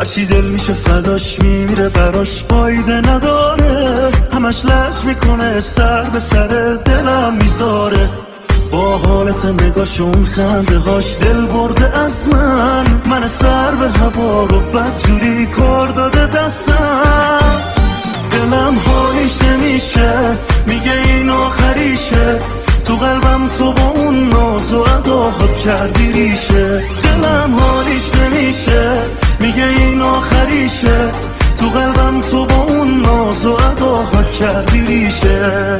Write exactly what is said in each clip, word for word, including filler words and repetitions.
هرچی دل میشه فداش میمیره براش فایده نداره، همش لج میکنه سر به سر دلم میذاره. با حالت نگاش اون خنده هاش دل برده از من، من سر به هوا رو بدجوری کار داده دستم. دلم حالیش نمیشه میگه این آخریشه، تو قلبم تو با اون ناز و اداهات کردی ریشه. دلم حالیش نمیشه میگه این آخریشه، تو قلبم تو با اون ناز و اداهات کردی ریشه.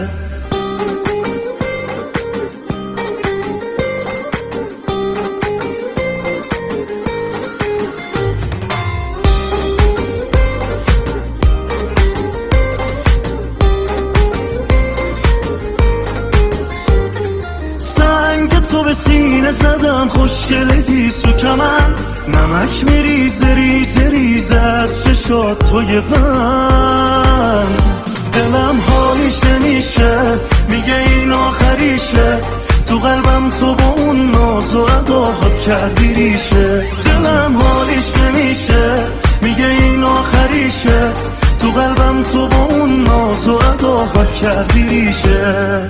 تو به سینه زدم خوشگله دیس و کمن، نمک میریزه ریزه ریزه از چشات توی من. دلم حالیش نمیشه میگه این آخریشه، تو قلبم تو با اون ناز و اداهات کردی ریشه. دلم حالیش نمیشه میگه این آخریشه، تو قلبم تو با اون ناز و اداهات کردی ریشه.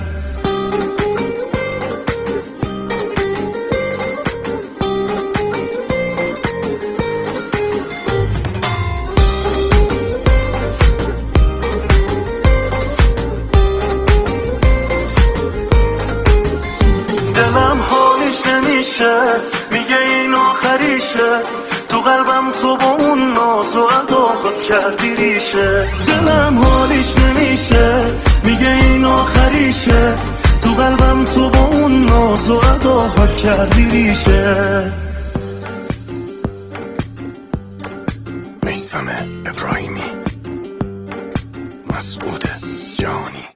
دلم حالیش نمیشه میگه این آخریشه، تو قلبم تو با اون ناز و اداهات کردی ریشه. دلم حالیش نمیشه میگه این آخریشه، تو قلبم تو با اون ناز و اداهات کردی ریشه. میثم ابراهیمی، مسعود جهانی.